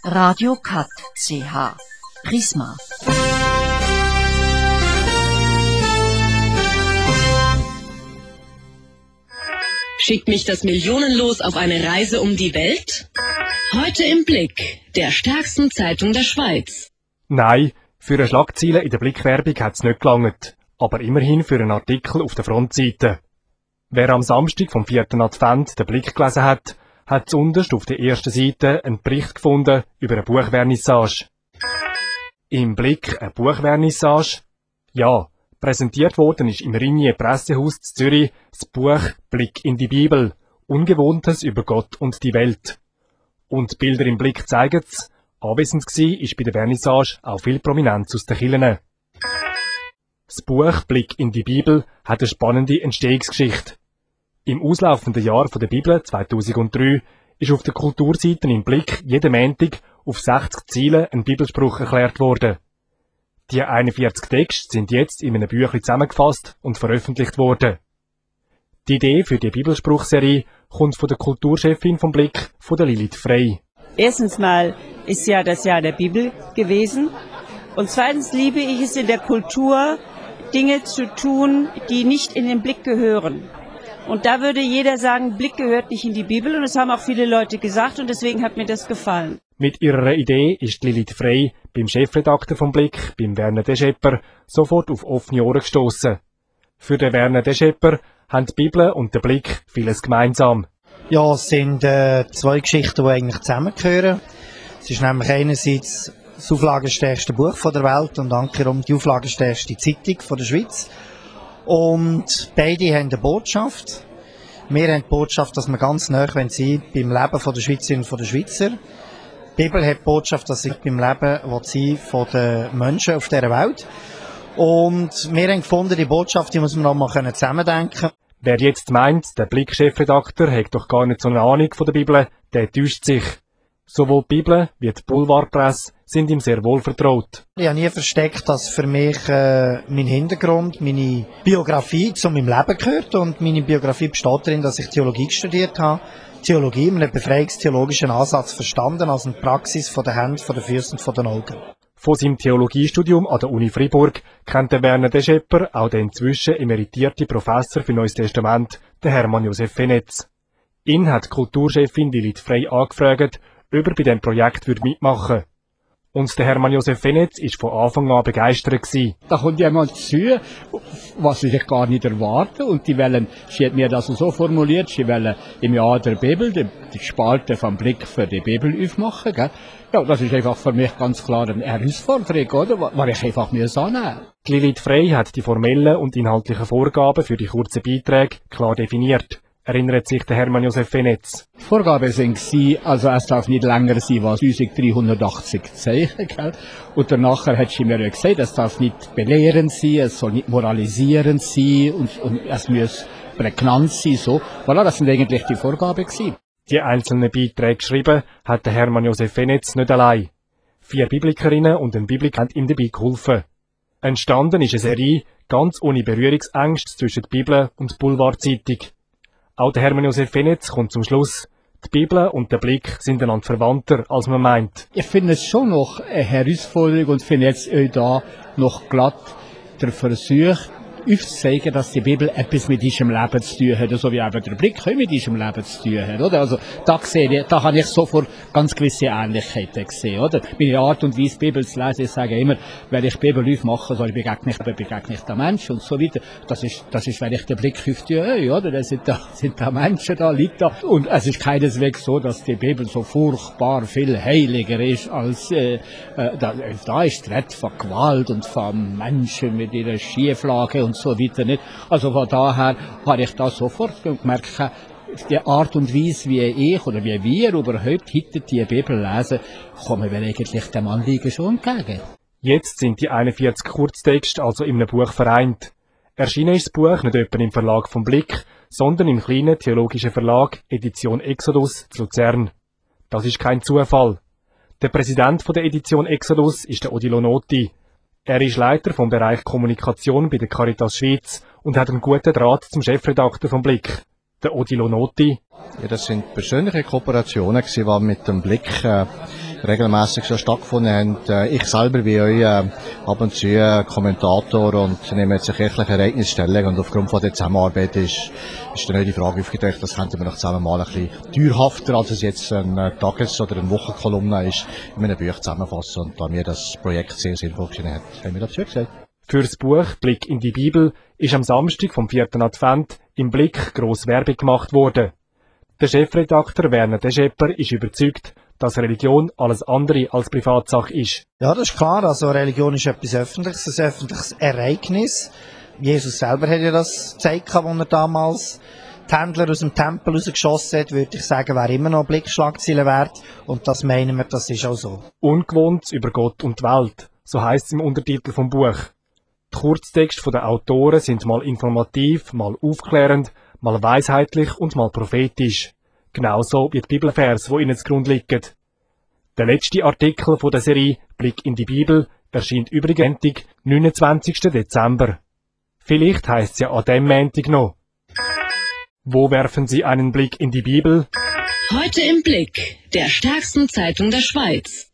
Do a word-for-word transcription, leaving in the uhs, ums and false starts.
Radio Cut C H. Prisma. Schickt mich das Millionenlos auf eine Reise um die Welt? Heute im Blick, der stärksten Zeitung der Schweiz. Nein, für eine Schlagzeile in der Blickwerbung hat es nicht gelangt, aber immerhin für einen Artikel auf der Frontseite. Wer am Samstag vom vierten Advent den Blick gelesen hat, hat zuunterst auf der ersten Seite einen Bericht gefunden über eine Buchvernissage. Im Blick eine Buchvernissage? Ja, präsentiert worden ist im Ringier Pressehaus zu Zürich das Buch «Blick in die Bibel – Ungewohntes über Gott und die Welt». Und Bilder im Blick zeigen's, anwesend gsi ist bei der Vernissage auch viel Prominenz aus den Kirchen. Das Buch «Blick in die Bibel» hat eine spannende Entstehungsgeschichte. Im auslaufenden Jahr der Bibel zweitausenddrei ist auf den Kulturseiten im Blick jeden Montag auf sechzig Zeilen ein Bibelspruch erklärt worden. Die einundvierzig Texte sind jetzt in einem Büchlein zusammengefasst und veröffentlicht worden. Die Idee für die Bibelspruchserie kommt von der Kulturchefin vom Blick, von der Lilith Frey. Erstens mal ist ja das Jahr der Bibel gewesen. Und zweitens liebe ich es in der Kultur, Dinge zu tun, die nicht in den Blick gehören. Und da würde jeder sagen, Blick gehört nicht in die Bibel. Und das haben auch viele Leute gesagt und deswegen hat mir das gefallen. Mit ihrer Idee ist Lilith Frey beim Chefredakteur vom Blick, beim Werner Deschepper, sofort auf offene Ohren gestossen. Für den Werner Deschepper haben die Bibel und der Blick vieles gemeinsam. Ja, es sind äh, zwei Geschichten, die eigentlich zusammengehören. Es ist nämlich einerseits das auflagenstärkste Buch der Welt und andersherum die auflagenstärkste Zeitung von der Schweiz. Und beide haben eine Botschaft. Wir haben die Botschaft, dass wir ganz nahe sein wollen beim Leben von der Schweizerinnen und der Schweizer. Die Bibel hat die Botschaft, dass sie beim Leben sein von den Menschen auf dieser Welt. Und wir haben gefunden, die Botschaft, die muss man noch mal zusammendenken können. Wer jetzt meint, der Blick-Chefredakteur hat doch gar nicht so eine Ahnung von der Bibel, der täuscht sich. Sowohl die Bibel wie die Boulevardpresse sind ihm sehr wohl vertraut. Ich habe nie versteckt, dass für mich äh, mein Hintergrund, meine Biografie zu meinem Leben gehört. Und meine Biografie besteht darin, dass ich Theologie studiert habe. Theologie mit einem befreiungstheologischen Ansatz verstanden, als eine Praxis von den Händen, von den Füßen und von den Augen. Von seinem Theologiestudium an der Uni Freiburg kennt der Werner Deschepper auch den inzwischen emeritierte Professor für Neues Testament, der Hermann Josef Fenetz. Ihn hat die Kulturchefin Lilith Frey angefragt, ob er bei diesem Projekt mitmachen würde. Und der Hermann Josef Fenetz war von Anfang an begeistert gewesen. Da kommt jemand zu, was ich gar nicht erwarte, und die wollen, sie hat mir das so formuliert, sie wollen im Jahr der Bibel die, die Spalte vom Blick für die Bibel aufmachen, gell? Ja, das ist einfach für mich ganz klar eine Herausforderung, oder? Was ich einfach mir annehmen. Lilith Frey hat die formellen und inhaltlichen Vorgaben für die kurzen Beiträge klar definiert, erinnert sich der Hermann Josef Fenetz. Die Vorgaben sind, also es darf nicht länger sein als dreizehnhundertachtzig Zeichen, gell? Und danach hat sie mir ja gesagt, es darf nicht belehrend sein, es soll nicht moralisierend sein und, und es muss prägnant sein, so. Voilà, das sind eigentlich die Vorgaben gewesen. Die einzelnen Beiträge geschrieben hat der Hermann Josef Fenetz nicht allein. Vier Biblikerinnen und ein Bibliker haben ihm dabei geholfen. Entstanden ist eine Serie ganz ohne Berührungsängste zwischen der Bibel und der Boulevardzeitung. Auch der Hermann Josef Fenetz kommt zum Schluss. Die Bibel und der Blick sind einander verwandter, als man meint. Ich finde es schon noch eine Herausforderung und finde jetzt auch da noch glatt der Versuch, aufzuzeigen, dass die Bibel etwas mit diesem Leben zu tun hat, so wie eben der Blick mit diesem Leben zu tun hat, oder? Also, da sehe ich, da habe ich sofort ganz gewisse Ähnlichkeiten gesehen, oder? Meine Art und Weise, Bibel zu lesen, ich sage immer, wenn ich Bibel aufmache, so begegne ich, begegne ich den Menschen und so weiter. Das ist, das ist, wenn ich den Blick auf die Höhe, oder? Da sind da, sind da Menschen da, liegt da. Und es ist keineswegs so, dass die Bibel so furchtbar viel heiliger ist als, äh, äh da, da ist die Rede von Gewalt und von Menschen mit ihrer Schieflage und so weiter nicht. Also von daher habe ich da sofort gemerkt, die Art und Weise, wie ich oder wie wir überhaupt heute die Bibel lesen, kommen wir eigentlich dem Anliegen schon entgegen. Jetzt sind die einundvierzig Kurztexte also in einem Buch vereint. Erschienen ist das Buch nicht etwa im Verlag vom Blick, sondern im kleinen theologischen Verlag Edition Exodus zu Luzern. Das ist kein Zufall. Der Präsident der Edition Exodus ist der Odilo Noti. Er ist Leiter vom Bereich Kommunikation bei der Caritas Schweiz und hat einen guten Draht zum Chefredakteur vom Blick, der Odilo Noti. Ja, das sind persönliche Kooperationen, die mit dem Blick äh, regelmäßig so stattgefunden haben. Ich selber bin euch äh, ab und zu äh, Kommentator und nehme jetzt eine kirchliche Ereignis Stellung, und aufgrund von der Zusammenarbeit ist, ist dann auch die Frage aufgetaucht, das könnten wir noch zusammen mal ein bisschen teuerhafter, als es jetzt eine Tages- oder eine Wochenkolumne ist, in einem Buch zusammenfassen. Und da mir das Projekt sehr sinnvoll gefunden hat, haben wir dazu gesagt. Für das Buch Blick in die Bibel ist am Samstag vom vierten Advent im Blick gross Werbung gemacht worden. Der Chefredakteur Werner De Schepper ist überzeugt, dass Religion alles andere als Privatsache ist. Ja, das ist klar. Also Religion ist etwas Öffentliches, ein öffentliches Ereignis. Jesus selber hat ja das gezeigt, als er damals die Händler aus dem Tempel rausgeschossen hat, würde ich sagen, wäre immer noch Blickschlagzeilen wert. Und das meinen wir, das ist auch so. Ungewohnt über Gott und die Welt, so heisst es im Untertitel vom Buch. Die Kurztexte der Autoren sind mal informativ, mal aufklärend, mal weisheitlich und mal prophetisch. Genauso wie die Bibelverse, die ihnen zugrunde liegen. Der letzte Artikel von der Serie Blick in die Bibel erscheint übrigens am neunundzwanzigsten Dezember. Vielleicht heisst es ja an dem Montag noch. Wo werfen Sie einen Blick in die Bibel? Heute im Blick, der stärksten Zeitung der Schweiz.